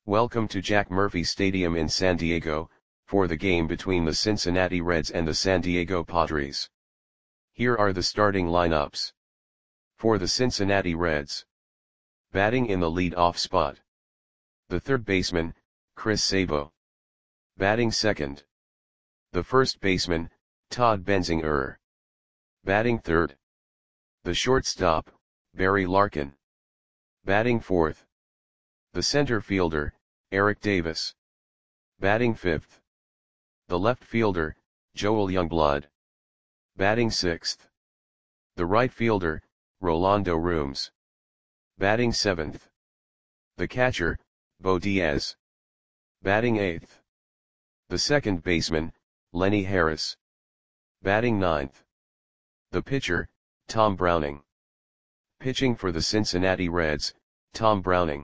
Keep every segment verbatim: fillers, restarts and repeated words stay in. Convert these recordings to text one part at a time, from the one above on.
Welcome to Jack Murphy Stadium in San Diego, for the game between the Cincinnati Reds and the San Diego Padres. Here are the starting lineups. For the Cincinnati Reds. Batting in the lead-off spot. The third baseman, Chris Sabo. Batting second. The first baseman, Todd Benzinger. Batting third. The shortstop, Barry Larkin. Batting fourth. The center fielder, Eric Davis. Batting fifth. The left fielder, Joel Youngblood. Batting sixth. The right fielder, Rolando Rooms. Batting seventh. The catcher, Bo Diaz. Batting eighth. The second baseman, Lenny Harris. Batting ninth. The pitcher, Tom Browning. Pitching for the Cincinnati Reds, Tom Browning.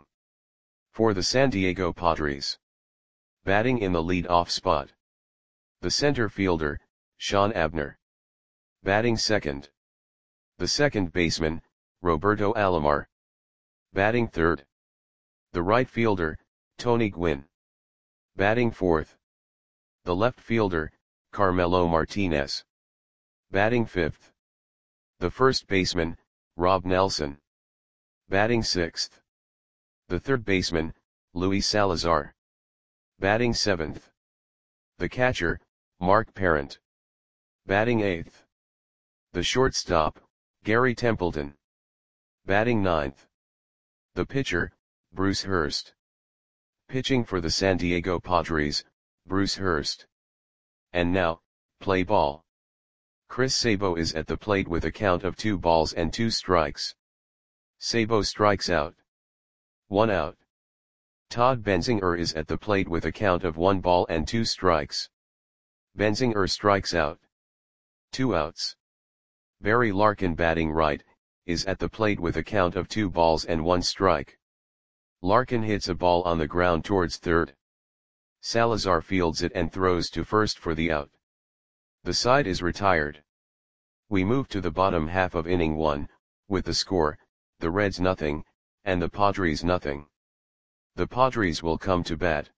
For the San Diego Padres. Batting in the lead-off spot. The center fielder, Sean Abner. Batting second. The second baseman, Roberto Alomar. Batting third. The right fielder, Tony Gwynn. Batting fourth. The left fielder, Carmelo Martinez. Batting fifth. The first baseman, Rob Nelson. Batting sixth. The third baseman, Luis Salazar. Batting seventh. The catcher, Mark Parent. Batting eighth. The shortstop, Gary Templeton. Batting ninth. The pitcher, Bruce Hurst. Pitching for the San Diego Padres, Bruce Hurst. And now, play ball. Chris Sabo is at the plate with a count of two balls and two strikes. Sabo strikes out. One out. Todd Benzinger is at the plate with a count of one ball and two strikes. Benzinger strikes out. Two outs. Barry Larkin, batting right, is at the plate with a count of two balls and one strike. Larkin hits a ball on the ground towards third. Salazar fields it and throws to first for the out. The side is retired. We move to the bottom half of inning one, with the score, the Reds nothing, and the Padres nothing. The Padres will come to bat.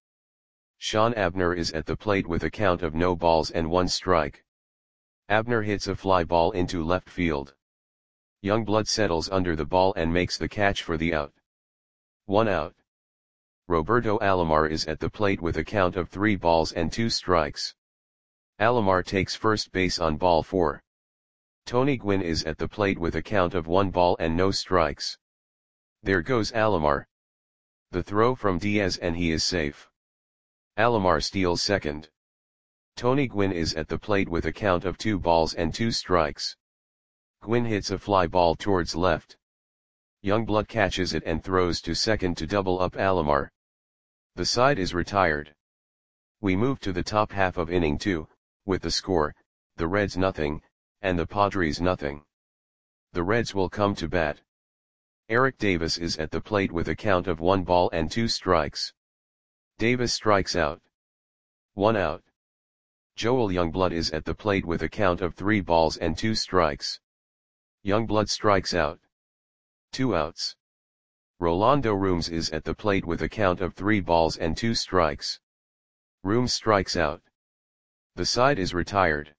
Sean Abner is at the plate with a count of no balls and one strike. Abner hits a fly ball into left field. Youngblood settles under the ball and makes the catch for the out. One out. Roberto Alomar is at the plate with a count of three balls and two strikes. Alomar takes first base on ball four. Tony Gwynn is at the plate with a count of one ball and no strikes. There goes Alomar. The throw from Diaz and he is safe. Alomar steals second. Tony Gwynn is at the plate with a count of two balls and two strikes. Gwynn hits a fly ball towards left. Youngblood catches it and throws to second to double up Alomar. The side is retired. We move to the top half of inning two, with the score, the Reds nothing, and the Padres nothing. The Reds will come to bat. Eric Davis is at the plate with a count of one ball and two strikes. Davis strikes out. One out. Joel Youngblood is at the plate with a count of three balls and two strikes. Youngblood strikes out. Two outs. Rolando Rooms is at the plate with a count of three balls and two strikes. Rooms strikes out. The side is retired.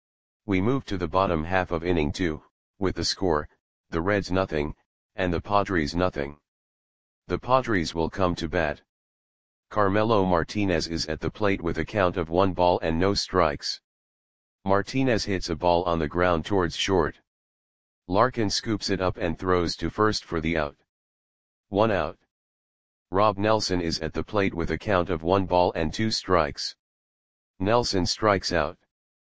We move to the bottom half of inning two, with the score, the Reds nothing, and the Padres nothing. The Padres will come to bat. Carmelo Martinez is at the plate with a count of one ball and no strikes. Martinez hits a ball on the ground towards short. Larkin scoops it up and throws to first for the out. One out. Rob Nelson is at the plate with a count of one ball and two strikes. Nelson strikes out.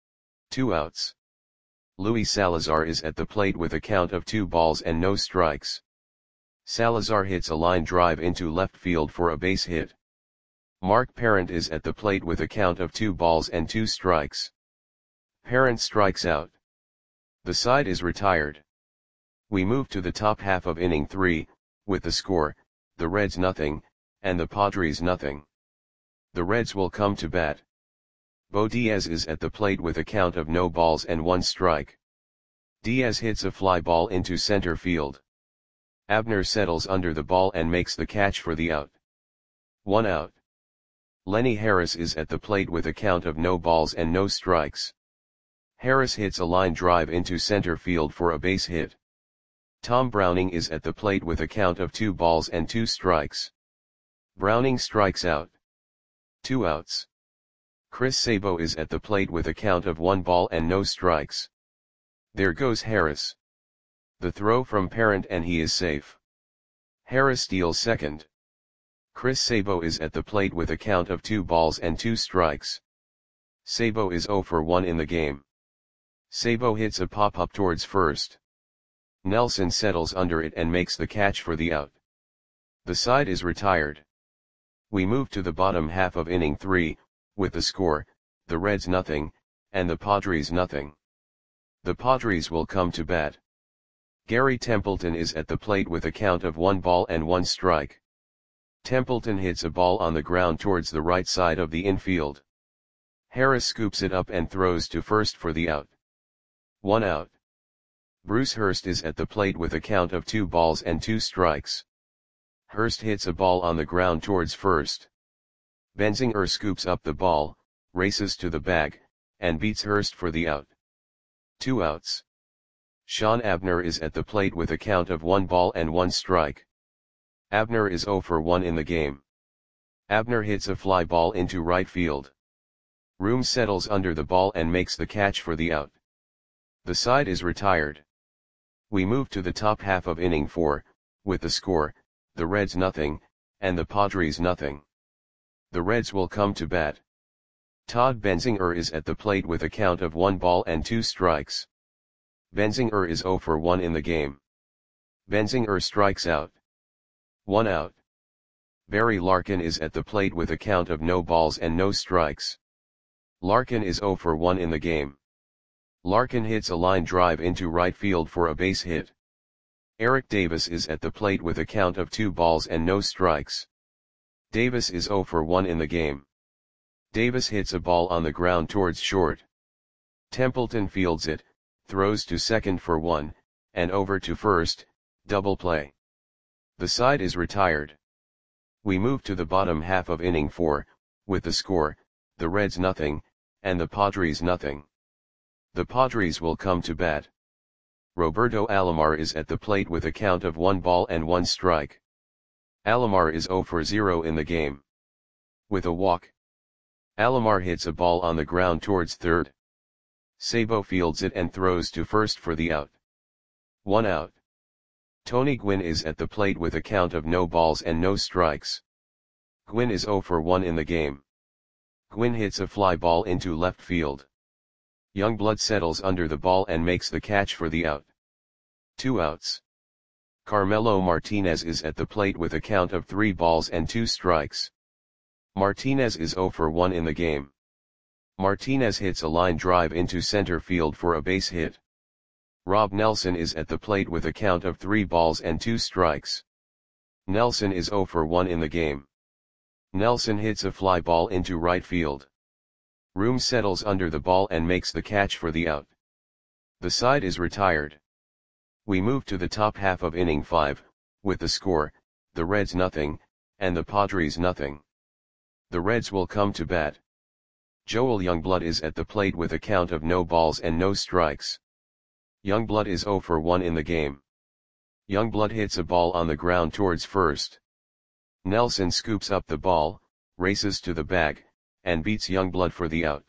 Two outs. Luis Salazar is at the plate with a count of two balls and no strikes. Salazar hits a line drive into left field for a base hit. Mark Parent is at the plate with a count of two balls and two strikes. Parent strikes out. The side is retired. We move to the top half of inning three, with the score, the Reds nothing, and the Padres nothing. The Reds will come to bat. Bo Diaz is at the plate with a count of no balls and one strike. Diaz hits a fly ball into center field. Abner settles under the ball and makes the catch for the out. One out. Lenny Harris is at the plate with a count of no balls and no strikes. Harris hits a line drive into center field for a base hit. Tom Browning is at the plate with a count of two balls and two strikes. Browning strikes out. Two outs. Chris Sabo is at the plate with a count of one ball and no strikes. There goes Harris. The throw from Parent and he is safe. Harris steals second. Chris Sabo is at the plate with a count of two balls and two strikes. Sabo is oh for one in the game. Sabo hits a pop-up towards first. Nelson settles under it and makes the catch for the out. The side is retired. We move to the bottom half of inning three, with the score, the Reds nothing, and the Padres nothing. The Padres will come to bat. Gary Templeton is at the plate with a count of one ball and one strike. Templeton hits a ball on the ground towards the right side of the infield. Harris scoops it up and throws to first for the out. One out. Bruce Hurst is at the plate with a count of two balls and two strikes. Hurst hits a ball on the ground towards first. Benzinger scoops up the ball, races to the bag, and beats Hurst for the out. Two outs. Sean Abner is at the plate with a count of one ball and one strike. Abner is oh for one in the game. Abner hits a fly ball into right field. Room settles under the ball and makes the catch for the out. The side is retired. We move to the top half of inning four, with the score, the Reds nothing, and the Padres nothing. The Reds will come to bat. Todd Benzinger is at the plate with a count of one ball and two strikes. Benzinger is oh for one in the game. Benzinger strikes out. One out. Barry Larkin is at the plate with a count of no balls and no strikes. Larkin is oh for one in the game. Larkin hits a line drive into right field for a base hit. Eric Davis is at the plate with a count of two balls and no strikes. Davis is oh for one in the game. Davis hits a ball on the ground towards short. Templeton fields it, throws to second for one, and over to first, double play. The side is retired. We move to the bottom half of inning four, with the score, the Reds nothing, and the Padres nothing. The Padres will come to bat. Roberto Alomar is at the plate with a count of one ball and one strike. Alomar is oh for zero in the game. With a walk. Alomar hits a ball on the ground towards third. Sabo fields it and throws to first for the out. One out. Tony Gwynn is at the plate with a count of no balls and no strikes. Gwynn is oh for one in the game. Gwynn hits a fly ball into left field. Youngblood settles under the ball and makes the catch for the out. Two outs. Carmelo Martinez is at the plate with a count of three balls and two strikes. Martinez is oh for one in the game. Martinez hits a line drive into center field for a base hit. Rob Nelson is at the plate with a count of three balls and two strikes. Nelson is oh for one in the game. Nelson hits a fly ball into right field. Room settles under the ball and makes the catch for the out. The side is retired. We move to the top half of inning five, with the score, the Reds nothing, and the Padres nothing. The Reds will come to bat. Joel Youngblood is at the plate with a count of no balls and no strikes. Youngblood is oh for one in the game. Youngblood hits a ball on the ground towards first. Nelson scoops up the ball, races to the bag, and beats Youngblood for the out.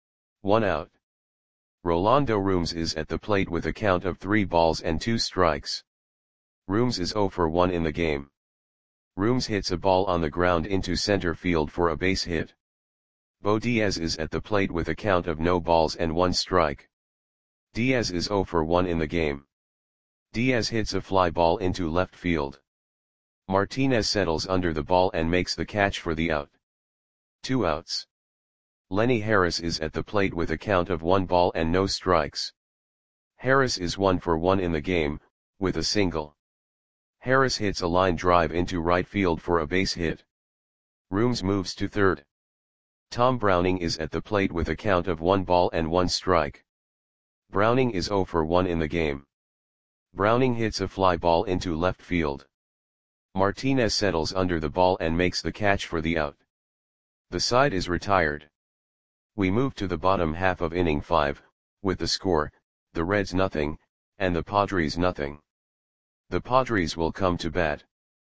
One out. Rolando Rooms is at the plate with a count of three balls and two strikes. Rooms is oh for one in the game. Rooms hits a ball on the ground into center field for a base hit. Bo Diaz is at the plate with a count of no balls and one strike. Diaz is oh for one in the game. Diaz hits a fly ball into left field. Martinez settles under the ball and makes the catch for the out. Two outs. Lenny Harris is at the plate with a count of one ball and no strikes. Harris is one for one in the game, with a single. Harris hits a line drive into right field for a base hit. Rooms moves to third. Tom Browning is at the plate with a count of one ball and one strike. Browning is oh for one in the game. Browning hits a fly ball into left field. Martinez settles under the ball and makes the catch for the out. The side is retired. We move to the bottom half of inning five, with the score, the Reds nothing, and the Padres nothing. The Padres will come to bat.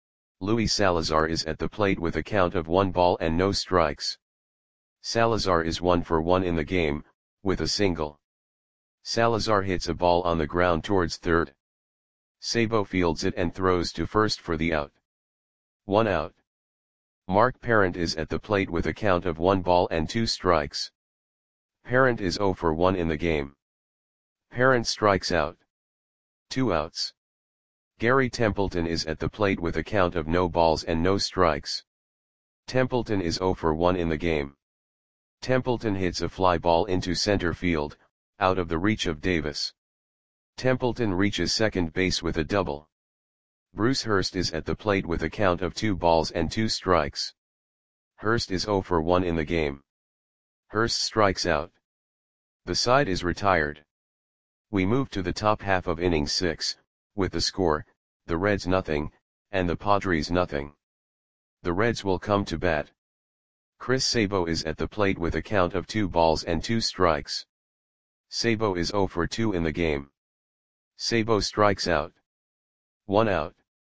Luis Salazar is at the plate with a count of one ball and no strikes. Salazar is one for one in the game, with a single. Salazar hits a ball on the ground towards third. Sabo fields it and throws to first for the out. One out. Mark Parent is at the plate with a count of one ball and two strikes. Parent is zero for one in the game. Parent strikes out. Two outs. Gary Templeton is at the plate with a count of no balls and no strikes. Templeton is zero for one in the game. Templeton hits a fly ball into center field, out of the reach of Davis. Templeton reaches second base with a double. Bruce Hurst is at the plate with a count of two balls and two strikes. Hurst is zero for one in the game. Hurst strikes out. The side is retired. We move to the top half of inning six, with the score, the Reds nothing, and the Padres nothing. The Reds will come to bat. Chris Sabo is at the plate with a count of two balls and two strikes. Sabo is zero for two in the game. Sabo strikes out. One out.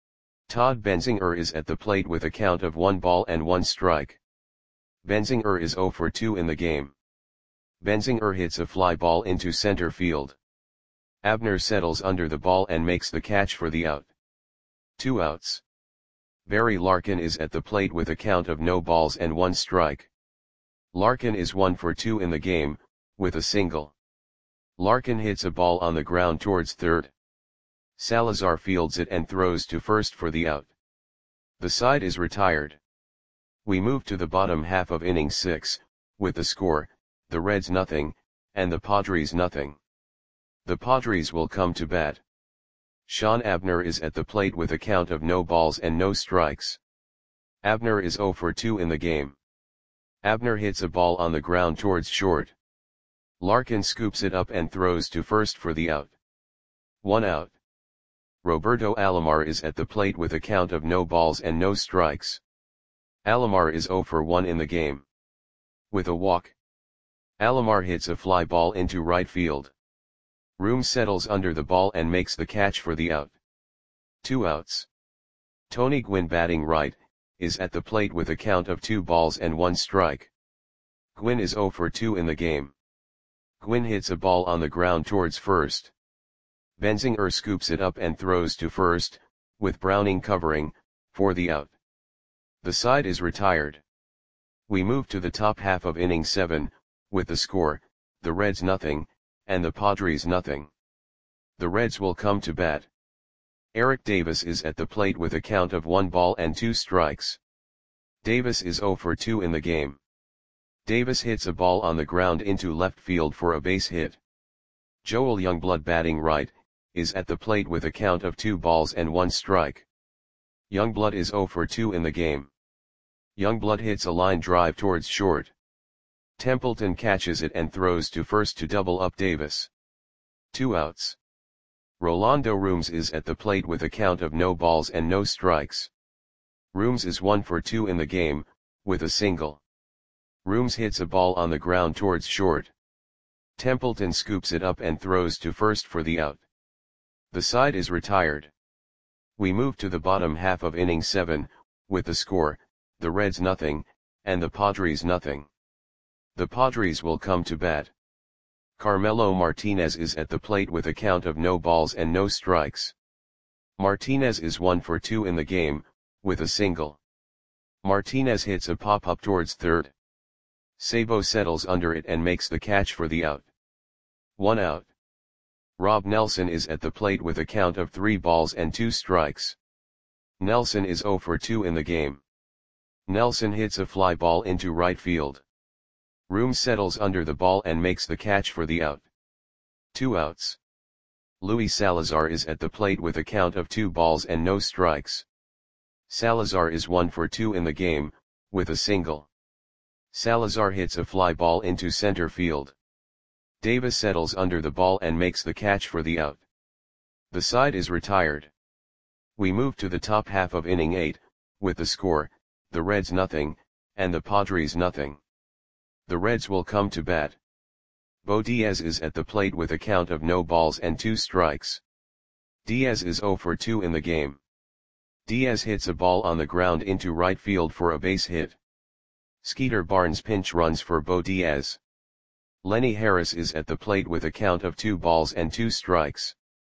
Todd Benzinger is at the plate with a count of one ball and one strike. Benzinger is zero for two in the game. Benzinger hits a fly ball into center field. Abner settles under the ball and makes the catch for the out. Two outs. Barry Larkin is at the plate with a count of no balls and one strike. Larkin is one for two in the game, with a single. Larkin hits a ball on the ground towards third. Salazar fields it and throws to first for the out. The side is retired. We move to the bottom half of inning six, with the score, the Reds nothing, and the Padres nothing. The Padres will come to bat. Sean Abner is at the plate with a count of no balls and no strikes. Abner is zero for two in the game. Abner hits a ball on the ground towards short. Larkin scoops it up and throws to first for the out. One out. Roberto Alomar is at the plate with a count of no balls and no strikes. Alomar is zero for one in the game. With a walk. Alomar hits a fly ball into right field. Room settles under the ball and makes the catch for the out. Two outs. Tony Gwynn batting right, is at the plate with a count of two balls and one strike. Gwynn is zero for two in the game. Gwynn hits a ball on the ground towards first. Benzinger scoops it up and throws to first, with Browning covering, for the out. The side is retired. We move to the top half of inning seven, with the score, the Reds nothing, and the Padres nothing. The Reds will come to bat. Eric Davis is at the plate with a count of one ball and two strikes. Davis is zero for two in the game. Davis hits a ball on the ground into left field for a base hit. Joel Youngblood batting right, is at the plate with a count of two balls and one strike. Youngblood is zero for two in the game. Youngblood hits a line drive towards short. Templeton catches it and throws to first to double up Davis. Two outs. Rolando Rooms is at the plate with a count of no balls and no strikes. Rooms is one for two in the game, with a single. Rooms hits a ball on the ground towards short. Templeton scoops it up and throws to first for the out. The side is retired. We move to the bottom half of inning seven, with the score, the Reds nothing, and the Padres nothing. The Padres will come to bat. Carmelo Martinez is at the plate with a count of no balls and no strikes. Martinez is one for two in the game, with a single. Martinez hits a pop-up towards third. Sabo settles under it and makes the catch for the out. One out. Rob Nelson is at the plate with a count of three balls and two strikes. Nelson is zero for two in the game. Nelson hits a fly ball into right field. Room settles under the ball and makes the catch for the out. Two outs. Luis Salazar is at the plate with a count of two balls and no strikes. Salazar is one for two in the game, with a single. Salazar hits a fly ball into center field. Davis settles under the ball and makes the catch for the out. The side is retired. We move to the top half of inning eight, with the score, the Reds nothing, and the Padres nothing. The Reds will come to bat. Bo Diaz is at the plate with a count of no balls and two strikes. Diaz is zero for two in the game. Diaz hits a ball on the ground into right field for a base hit. Skeeter Barnes pinch runs for Bo Diaz. Lenny Harris is at the plate with a count of two balls and two strikes.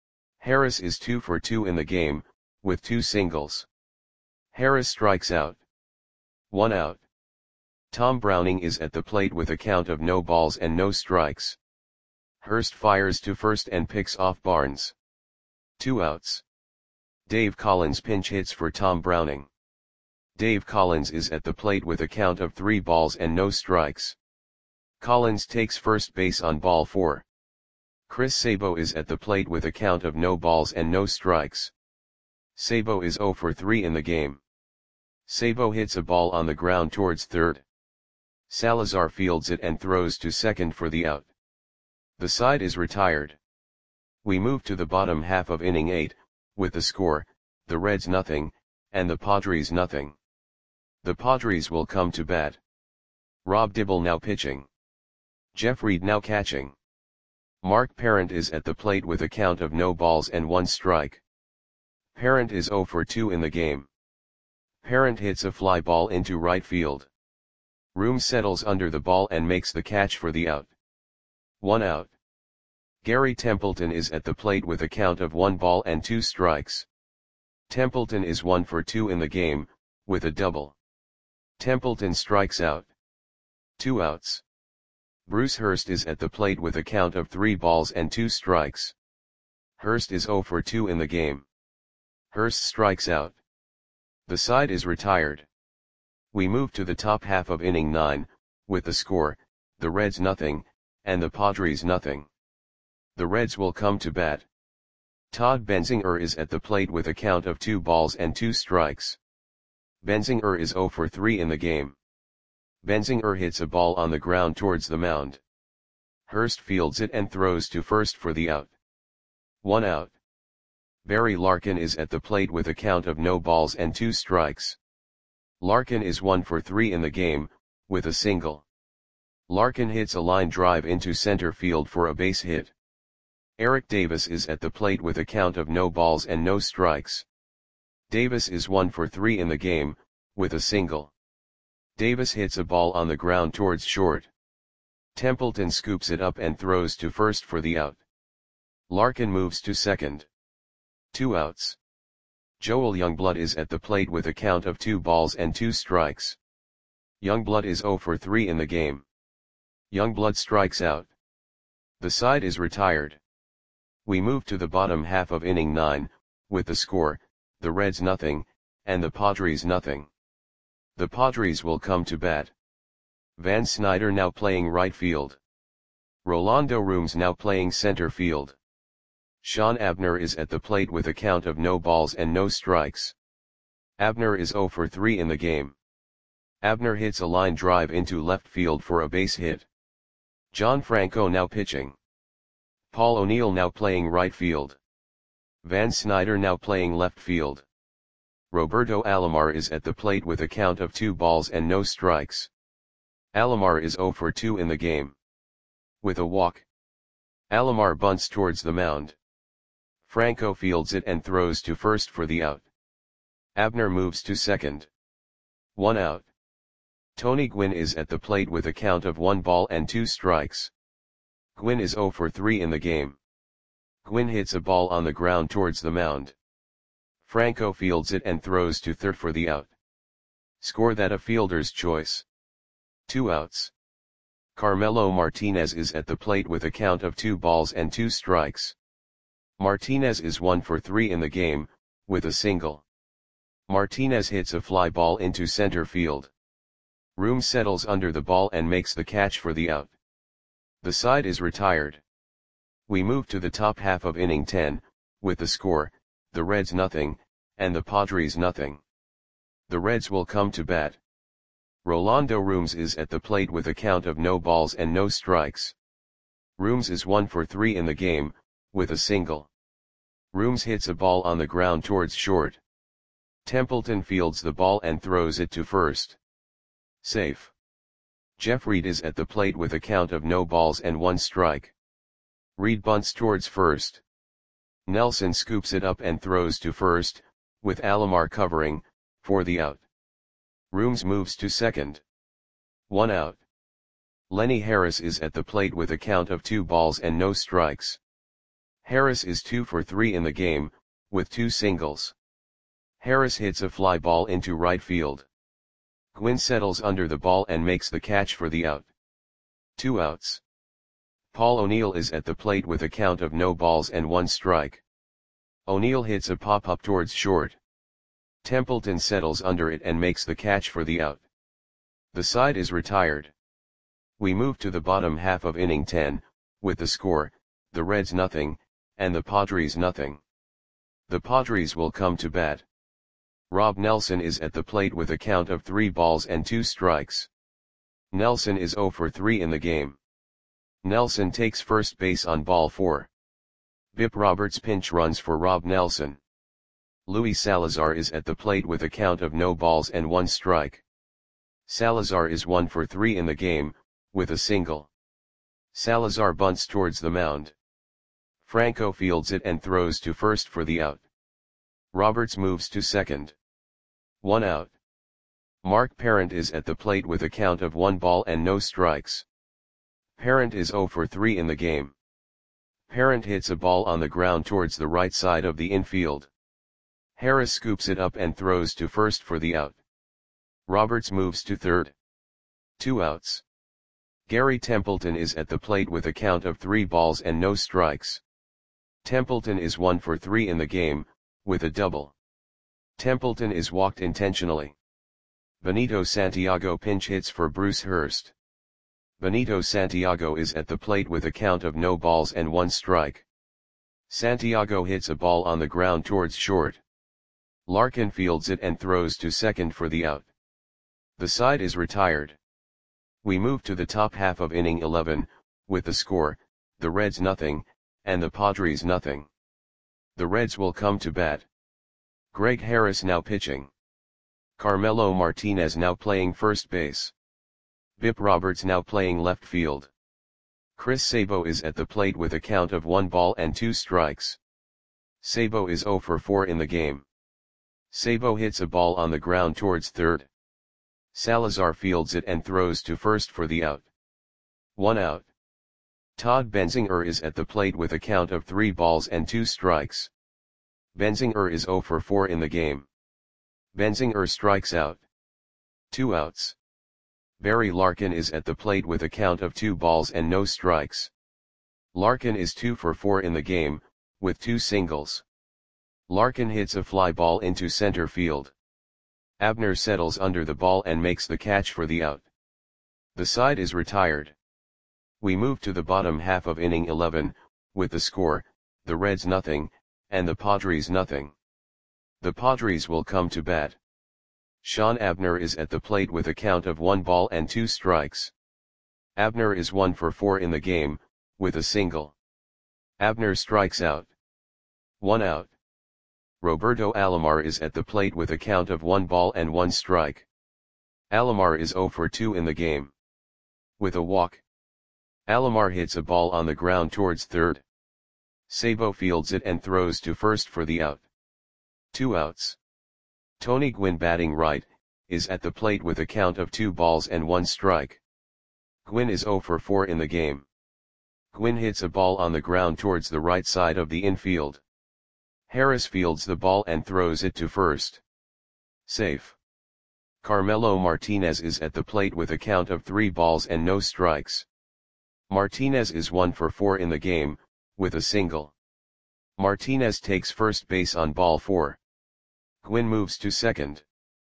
Harris is two for two in the game, with two singles. Harris strikes out. One out. Tom Browning is at the plate with a count of no balls and no strikes. Hurst fires to first and picks off Barnes. Two outs. Dave Collins pinch hits for Tom Browning. Dave Collins is at the plate with a count of three balls and no strikes. Collins takes first base on ball four. Chris Sabo is at the plate with a count of no balls and no strikes. Sabo is zero for three in the game. Sabo hits a ball on the ground towards third. Salazar fields it and throws to second for the out. The side is retired. We move to the bottom half of inning eight, with the score, the Reds nothing, and the Padres nothing. The Padres will come to bat. Rob Dibble now pitching. Jeff Reed now catching. Mark Parent is at the plate with a count of no balls and one strike. Parent is zero for two in the game. Parent hits a fly ball into right field. Room settles under the ball and makes the catch for the out. One out. Gary Templeton is at the plate with a count of one ball and two strikes. Templeton is one for two in the game, with a double. Templeton strikes out. Two outs. Bruce Hurst is at the plate with a count of three balls and two strikes. Hurst is zero for two in the game. Hurst strikes out. The side is retired. We move to the top half of inning nine, with the score, the Reds nothing, and the Padres nothing. The Reds will come to bat. Todd Benzinger is at the plate with a count of two balls and two strikes. Benzinger is zero for three in the game. Benzinger hits a ball on the ground towards the mound. Hurst fields it and throws to first for the out. One out. Barry Larkin is at the plate with a count of no balls and two strikes. Larkin is one for three in the game, with a single. Larkin hits a line drive into center field for a base hit. Eric Davis is at the plate with a count of no balls and no strikes. Davis is one for three in the game, with a single. Davis hits a ball on the ground towards short. Templeton scoops it up and throws to first for the out. Larkin moves to second. Two outs. Joel Youngblood is at the plate with a count of two balls and two strikes. Youngblood is zero for three in the game. Youngblood strikes out. The side is retired. We move to the bottom half of inning nine, with the score, the Reds nothing, and the Padres nothing. The Padres will come to bat. Van Snyder now playing right field. Rolando Rooms now playing center field. Sean Abner is at the plate with a count of no balls and no strikes. Abner is zero for three in the game. Abner hits a line drive into left field for a base hit. John Franco now pitching. Paul O'Neill now playing right field. Van Snyder now playing left field. Roberto Alomar is at the plate with a count of two balls and no strikes. Alomar is zero for two in the game. With a walk. Alomar bunts towards the mound. Franco fields it and throws to first for the out. Abner moves to second. One out. Tony Gwynn is at the plate with a count of one ball and two strikes. Gwynn is zero for three in the game. Gwynn hits a ball on the ground towards the mound. Franco fields it and throws to third for the out. Score that a fielder's choice. Two outs. Carmelo Martinez is at the plate with a count of two balls and two strikes. Martinez is one for three in the game, with a single. Martinez hits a fly ball into center field. Room settles under the ball and makes the catch for the out. The side is retired. We move to the top half of inning ten, with the score, the Reds nothing, and the Padres nothing. The Reds will come to bat. Rolando Rooms is at the plate with a count of no balls and no strikes. Rooms is one for three in the game, with a single. Rooms hits a ball on the ground towards short. Templeton fields the ball and throws it to first. Safe. Jeff Reed is at the plate with a count of no balls and one strike. Reed bunts towards first. Nelson scoops it up and throws to first, with Alomar covering, for the out. Rooms moves to second. One out. Lenny Harris is at the plate with a count of two balls and no strikes. Harris is two for three in the game, with two singles. Harris hits a fly ball into right field. Gwynn settles under the ball and makes the catch for the out. Two outs. Paul O'Neill is at the plate with a count of no balls and one strike. O'Neill hits a pop-up towards short. Templeton settles under it and makes the catch for the out. The side is retired. We move to the bottom half of inning ten, with the score, the Reds nothing, and the Padres nothing. The Padres will come to bat. Rob Nelson is at the plate with a count of three balls and two strikes. Nelson is zero for three in the game. Nelson takes first base on ball four. Bip Roberts pinch runs for Rob Nelson. Luis Salazar is at the plate with a count of no balls and one strike. Salazar is one for three in the game, with a single. Salazar bunts towards the mound. Franco fields it and throws to first for the out. Roberts moves to second. One out. Mark Parent is at the plate with a count of one ball and no strikes. Parent is zero for three in the game. Parent hits a ball on the ground towards the right side of the infield. Harris scoops it up and throws to first for the out. Roberts moves to third. Two outs. Gary Templeton is at the plate with a count of three balls and no strikes. Templeton is one for three in the game, with a double. Templeton is walked intentionally. Benito Santiago pinch hits for Bruce Hurst. Benito Santiago is at the plate with a count of no balls and one strike. Santiago hits a ball on the ground towards short. Larkin fields it and throws to second for the out. The side is retired. We move to the top half of inning eleven, with the score, the Reds nothing, and the Padres nothing. The Reds will come to bat. Greg Harris now pitching. Carmelo Martinez now playing first base. Bip Roberts now playing left field. Chris Sabo is at the plate with a count of one ball and two strikes. Sabo is zero for four in the game. Sabo hits a ball on the ground towards third. Salazar fields it and throws to first for the out. One out. Todd Benzinger is at the plate with a count of three balls and two strikes. Benzinger is zero for four in the game. Benzinger strikes out. Two outs. Barry Larkin is at the plate with a count of two balls and no strikes. Larkin is two for four in the game, with two singles. Larkin hits a fly ball into center field. Abner settles under the ball and makes the catch for the out. The side is retired. We move to the bottom half of inning eleven, with the score, the Reds nothing, and the Padres nothing. The Padres will come to bat. Sean Abner is at the plate with a count of one ball and two strikes. Abner is one for four in the game, with a single. Abner strikes out. One out. Roberto Alomar is at the plate with a count of one ball and one strike. Alomar is zero for two in the game. With a walk. Alomar hits a ball on the ground towards third. Sabo fields it and throws to first for the out. Two outs. Tony Gwynn batting right, is at the plate with a count of two balls and one strike. Gwynn is zero for four in the game. Gwynn hits a ball on the ground towards the right side of the infield. Harris fields the ball and throws it to first. Safe. Carmelo Martinez is at the plate with a count of three balls and no strikes. Martinez is one for four in the game, with a single. Martinez takes first base on ball four. Gwynn moves to second.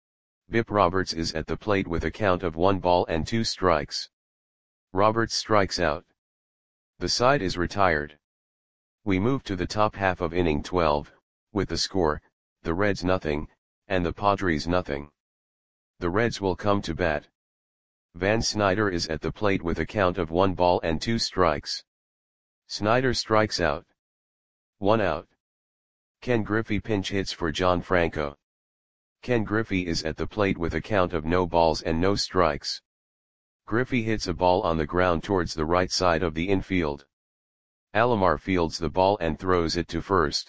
Bip Roberts is at the plate with a count of one ball and two strikes. Roberts strikes out. The side is retired. We move to the top half of inning twelve, with the score, the Reds nothing, and the Padres nothing. The Reds will come to bat. Van Snyder is at the plate with a count of one ball and two strikes. Snyder strikes out. One out. Ken Griffey pinch hits for John Franco. Ken Griffey is at the plate with a count of no balls and no strikes. Griffey hits a ball on the ground towards the right side of the infield. Alomar fields the ball and throws it to first.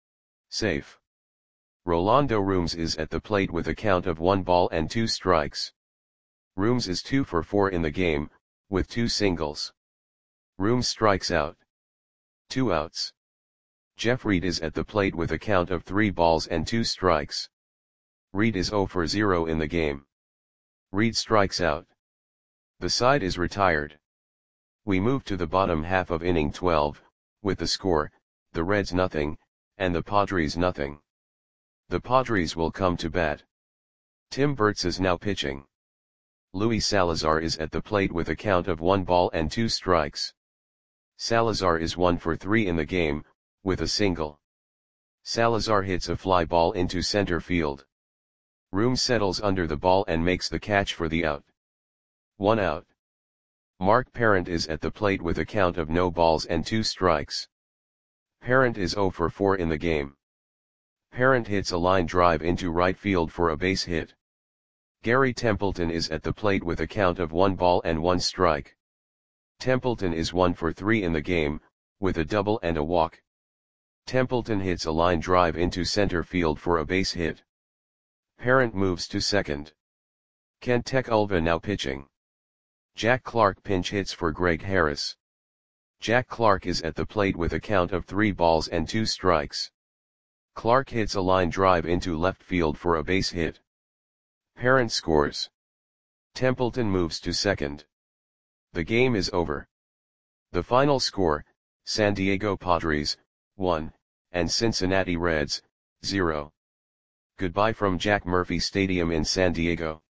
Safe. Rolando Rooms is at the plate with a count of one ball and two strikes. Rooms is two for four in the game, with two singles. Rooms strikes out. Two outs. Jeff Reed is at the plate with a count of three balls and two strikes. Reed is zero for zero in the game. Reed strikes out. The side is retired. We move to the bottom half of inning twelve, with the score, the Reds nothing, and the Padres nothing. The Padres will come to bat. Tim Burtz is now pitching. Luis Salazar is at the plate with a count of one ball and two strikes. Salazar is one for three in the game, with a single. Salazar hits a fly ball into center field. Rooms settles under the ball and makes the catch for the out. One out. Mark Parent is at the plate with a count of no balls and two strikes. Parent is zero for four in the game. Parent hits a line drive into right field for a base hit. Gary Templeton is at the plate with a count of one ball and one strike. Templeton is one for three in the game, with a double and a walk. Templeton hits a line drive into center field for a base hit. Parent moves to second. Kent Tekulve now pitching. Jack Clark pinch hits for Greg Harris. Jack Clark is at the plate with a count of three balls and two strikes. Clark hits a line drive into left field for a base hit. Parent scores. Templeton moves to second. The game is over. The final score, San Diego Padres, one, and Cincinnati Reds, zero. Goodbye from Jack Murphy Stadium in San Diego.